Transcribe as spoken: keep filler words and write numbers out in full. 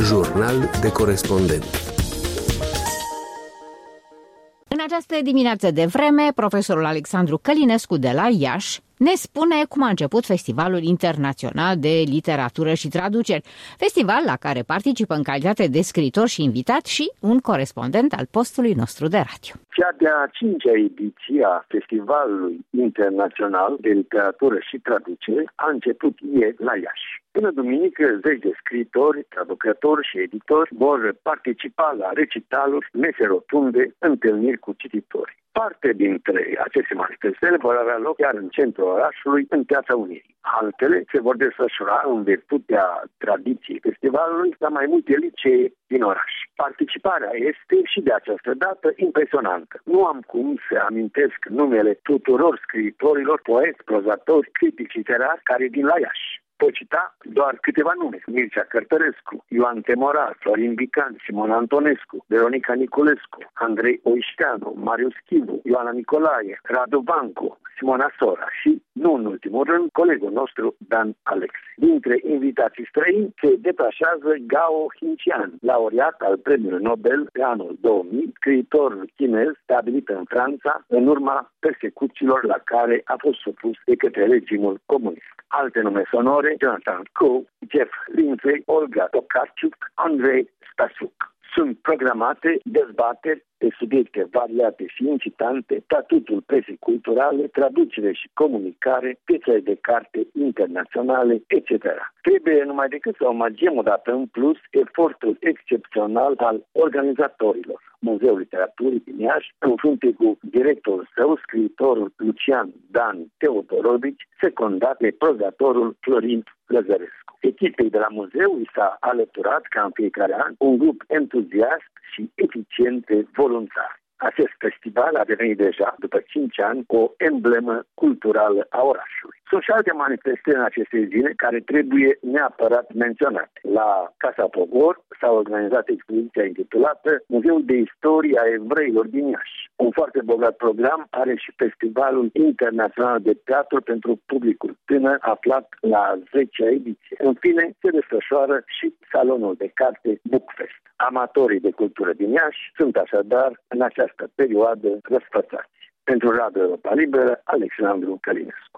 Jurnal de corespondent. În această dimineață de vreme, profesorul Alexandru Călinescu de la Iași ne spune cum a început Festivalul Internațional de Literatură și Traduceri, festival la care participă în calitate de scriitor și invitat și un corespondent al postului nostru de radio. Cea de-a cincea ediție a Festivalului Internațional de Literatură și Traducere a început ieri la Iași. Până duminică, zeci de scriitori, traducători și editori vor participa la recitaluri, mese rotunde, întâlniri cu cititori. Parte dintre aceste manifestări vor avea loc chiar în centrul orașului, în Piața Unirii. Altele se vor desfășura în virtutea tradiției festivalului la mai multe licee din oraș. Participarea este și de această dată impresionantă. Nu am cum să amintesc numele tuturor scriitorilor, poeți, prozatori, critici literari care din la Iași. Pot cita doar câteva nume: Mircea Cărtărescu, Ioan Temorar, Florin Bican, Simon Antonescu, Veronica Niculescu, Andrei Oișteanu, Marius Chivu, Ioana Nicolae, Radu Bancu, Simona Sora și, nu în ultimul rând, colegul nostru Dan Alexe. Dintre invitații străini se detașează Gao Hincian, laureat al Premiului Nobel pe anul două mii, scriitor chinez stabilit în Franța în urma persecuțiilor la care a fost supus de către regimul comunist. Alte nume sonore: Jonathan Coe, Jeff Lindsay, Olga Tokarczuk, Andrei Stasuc. Sunt programate dezbateri pe subiecte variate și incitante, statutul presei culturale, traducere și comunicare, piețele de carte internaționale, et cetera. Trebuie numai decât să omagiem odată în plus efortul excepțional al organizatorilor. Muzeul Literaturii din Iași, în frunte cu directorul său, scriitorul Lucian Dan Teodorovici, secundat de prozatorul Florin Lăzărescu. Echipei de la muzeu i s-a alăturat, ca în fiecare an, un grup entuziast și eficient de voluntari. Acest festival a devenit deja, după cinci ani, o emblemă culturală a orașului. Sunt și alte manifestări în aceste zile care trebuie neapărat menționate. La Casa Pogor s-a organizat expoziția intitulată Muzeul de Istorie a Evreilor din Iași. Un foarte bogat program are și Festivalul Internațional de Teatru pentru publicul tânăr, aflat la zecea ediție. În fine, se desfășoară și Salonul de Carte Bookfest. Amatorii de cultură din Iași sunt așadar în această perioadă răsfățați. Pentru Radio Europa Liberă, Alexandru Călinescu.